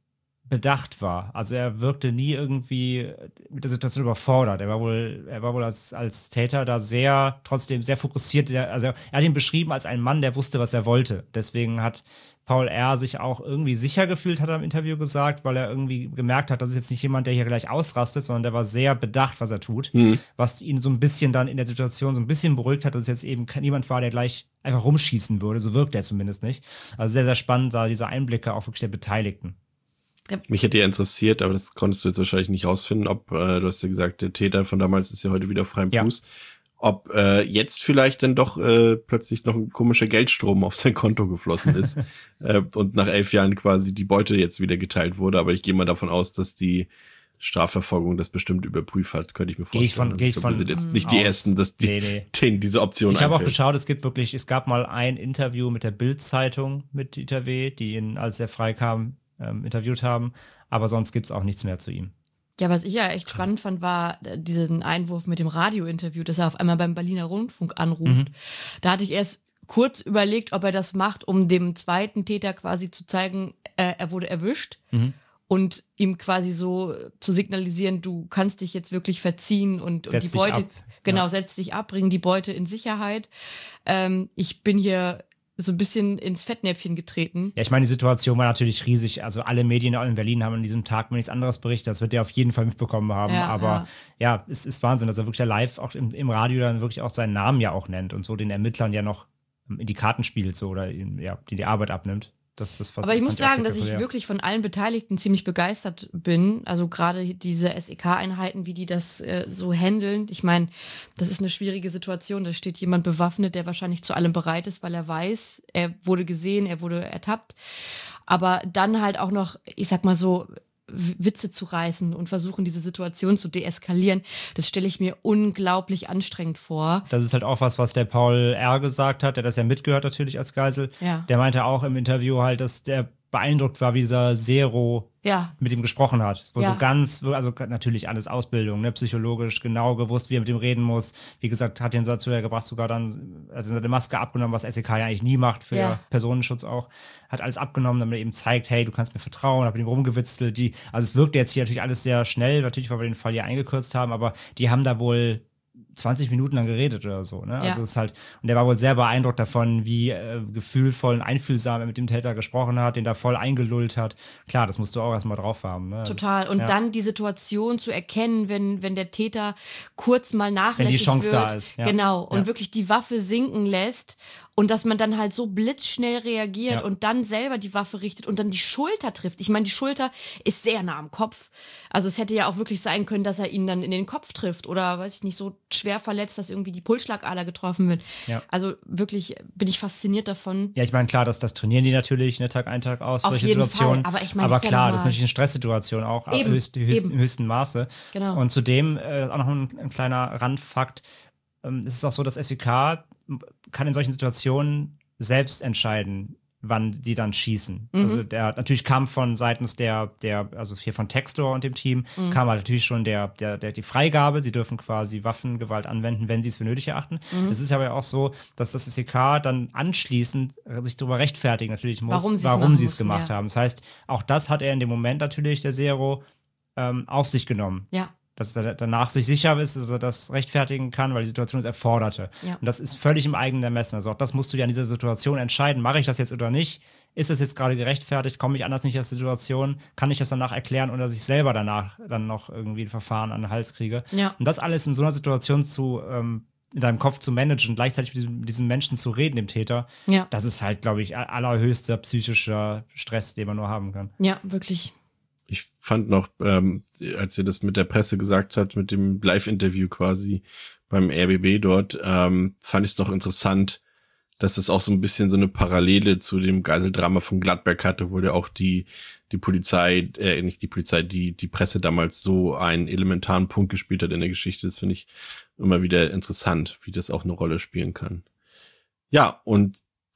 bedacht war. Also er wirkte nie irgendwie mit der Situation überfordert. Er war wohl, er war wohl als, als Täter da sehr, trotzdem sehr fokussiert. Also er hat ihn beschrieben als einen Mann, der wusste, was er wollte. Deswegen hat Paul R. sich auch irgendwie sicher gefühlt, hat er im Interview gesagt, weil er irgendwie gemerkt hat, das ist jetzt nicht jemand, der hier gleich ausrastet, sondern der war sehr bedacht, was er tut. Mhm. Was ihn so ein bisschen dann in der Situation so ein bisschen beruhigt hat, dass es jetzt eben niemand war, der gleich einfach rumschießen würde. So wirkt er zumindest nicht. Also sehr, sehr spannend, da diese Einblicke auch wirklich der Beteiligten.
Ja. Mich hätte ja interessiert, aber das konntest du jetzt wahrscheinlich nicht rausfinden, ob, äh, du hast ja gesagt, der Täter von damals ist ja heute wieder auf freiem ja. Fuß, ob äh, jetzt vielleicht dann doch äh, plötzlich noch ein komischer Geldstrom auf sein Konto geflossen ist äh, und nach elf Jahren quasi die Beute jetzt wieder geteilt wurde, aber ich gehe mal davon aus, dass die Strafverfolgung das bestimmt überprüft hat, könnte ich mir vorstellen.
Gehe ich von, gehe ich von
wir sind jetzt nicht die aus. Ersten, dass die, nee, nee. denen diese Option
Ich habe auch geschaut, es gibt wirklich, es gab mal ein Interview mit der Bild-Zeitung mit Dieter W., die ihn, als er freikam, ähm, interviewt haben, aber sonst gibt es auch nichts mehr zu ihm.
Ja, was ich ja echt spannend fand, war diesen Einwurf mit dem Radiointerview, dass er auf einmal beim Berliner Rundfunk anruft. Mhm. Da hatte ich erst kurz überlegt, ob er das macht, um dem zweiten Täter quasi zu zeigen, äh, er wurde erwischt. Mhm. Und ihm quasi so zu signalisieren, du kannst dich jetzt wirklich verziehen und, und die Beute, genau, ja. setz dich ab, bring die Beute in Sicherheit. Ähm, ich bin hier so ein bisschen ins Fettnäpfchen getreten.
Ja, ich meine, die Situation war natürlich riesig. Also alle Medien in Berlin haben an diesem Tag nichts anderes berichtet. Das wird er auf jeden Fall mitbekommen haben. Ja, aber ja, ja es ist Wahnsinn, dass er wirklich live auch im, im Radio dann wirklich auch seinen Namen ja auch nennt und so den Ermittlern ja noch in die Karten spielt so oder in, ja, die die Arbeit abnimmt. Das, das
Aber ich muss sagen, dass ich wirklich von allen Beteiligten ziemlich begeistert bin. Also gerade diese S E K-Einheiten, wie die das äh, so handeln. Ich meine, das ist eine schwierige Situation. Da steht jemand bewaffnet, der wahrscheinlich zu allem bereit ist, weil er weiß, er wurde gesehen, er wurde ertappt. Aber dann halt auch noch, ich sag mal so, Witze zu reißen und versuchen, diese Situation zu deeskalieren, das stelle ich mir unglaublich anstrengend vor.
Das ist halt auch was, was der Paul R. gesagt hat, der das ja mitgehört natürlich als Geisel. Ja. Der meinte auch im Interview halt, dass der beeindruckt war, wie dieser Zero ja. mit ihm gesprochen hat. Es wurde ja. so ganz, also natürlich alles Ausbildung, ne, psychologisch genau gewusst, wie er mit ihm reden muss. Wie gesagt, hat ihn dazu gebracht, sogar dann, also seine Maske abgenommen, was S E K ja eigentlich nie macht für ja. Personenschutz auch. Hat alles abgenommen, damit er eben zeigt, hey, du kannst mir vertrauen, hat mit ihm rumgewitzelt. Die, also es wirkte jetzt hier natürlich alles sehr schnell, natürlich, weil wir den Fall hier eingekürzt haben, aber die haben da wohl zwanzig Minuten lang geredet oder so, ne? Ja. Also es ist halt, und der war wohl sehr beeindruckt davon, wie äh, gefühlvoll und einfühlsam er mit dem Täter gesprochen hat, den da voll eingelullt hat. Klar, das musst du auch erstmal drauf haben, ne?
Total. Und ja. dann die Situation zu erkennen, wenn, wenn der Täter kurz mal nachlässig wird.
Wenn die Chance
wird,
da ist. Ja.
Genau. Und
ja.
wirklich die Waffe sinken lässt. Und dass man dann halt so blitzschnell reagiert ja. und dann selber die Waffe richtet und dann die Schulter trifft. Ich meine, die Schulter ist sehr nah am Kopf. Also es hätte ja auch wirklich sein können, dass er ihn dann in den Kopf trifft oder, weiß ich nicht, so schwer verletzt, dass irgendwie die Pulsschlagader getroffen wird. Ja. Also wirklich bin ich fasziniert davon.
Ja, ich meine, klar, das, das trainieren die natürlich, ne, Tag ein, Tag aus,
Auf
solche
jeden
Situationen.
Fall. Aber ich meine,
Aber
das
klar,
ja
das ist natürlich eine Stresssituation auch
eben,
höchst, höchst, im höchsten Maße.
Genau.
Und zudem äh, auch noch ein, ein kleiner Randfakt. Ähm, es ist auch so, dass S E K kann in solchen Situationen selbst entscheiden, wann die dann schießen. Mhm. Also der natürlich kam von seitens der, der, also hier von Textor und dem Team, mhm. kam halt natürlich schon der, der, der, die Freigabe, sie dürfen quasi Waffengewalt anwenden, wenn sie es für nötig erachten. Mhm. Es ist aber auch so, dass das S E K dann anschließend sich darüber rechtfertigen natürlich muss, warum, warum sie es gemacht ja. haben. Das heißt, auch das hat er in dem Moment natürlich, der Zero, ähm, auf sich genommen.
Ja.
Dass er danach sich sicher ist, dass er das rechtfertigen kann, weil die Situation es erforderte. Ja. Und das ist völlig im eigenen Ermessen. Also auch das musst du ja in dieser Situation entscheiden. Mache ich das jetzt oder nicht? Ist das jetzt gerade gerechtfertigt? Komme ich anders nicht aus der Situation? Kann ich das danach erklären, oder dass ich selber danach dann noch irgendwie ein Verfahren an den Hals kriege? Ja. Und das alles in so einer Situation zu ähm, in deinem Kopf zu managen, gleichzeitig mit diesem, mit diesem Menschen zu reden, dem Täter, ja. das ist halt, glaube ich, allerhöchster psychischer Stress, den man nur haben kann.
Ja, wirklich.
Ich fand noch, ähm, als ihr das mit der Presse gesagt habt, mit dem Live-Interview quasi beim R B B dort, ähm, fand ich es doch interessant, dass das auch so ein bisschen so eine Parallele zu dem Geiseldrama von Gladbeck hatte, wo der auch die die Polizei, äh, nicht die Polizei, die die Presse damals so einen elementaren Punkt gespielt hat in der Geschichte. Das finde ich immer wieder interessant, wie das auch eine Rolle spielen kann. Ja, und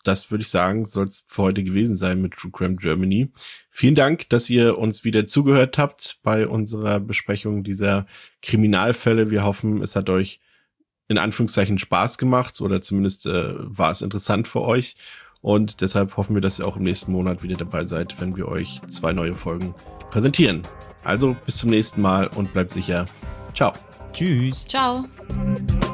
das würde ich sagen, soll es für heute gewesen sein mit True Crime Germany. Vielen Dank, dass ihr uns wieder zugehört habt bei unserer Besprechung dieser Kriminalfälle. Wir hoffen, es hat euch in Anführungszeichen Spaß gemacht oder zumindest äh, war es interessant für euch. Und deshalb hoffen wir, dass ihr auch im nächsten Monat wieder dabei seid, wenn wir euch zwei neue Folgen präsentieren. Also bis zum nächsten Mal und bleibt sicher. Ciao.
Tschüss.
Ciao.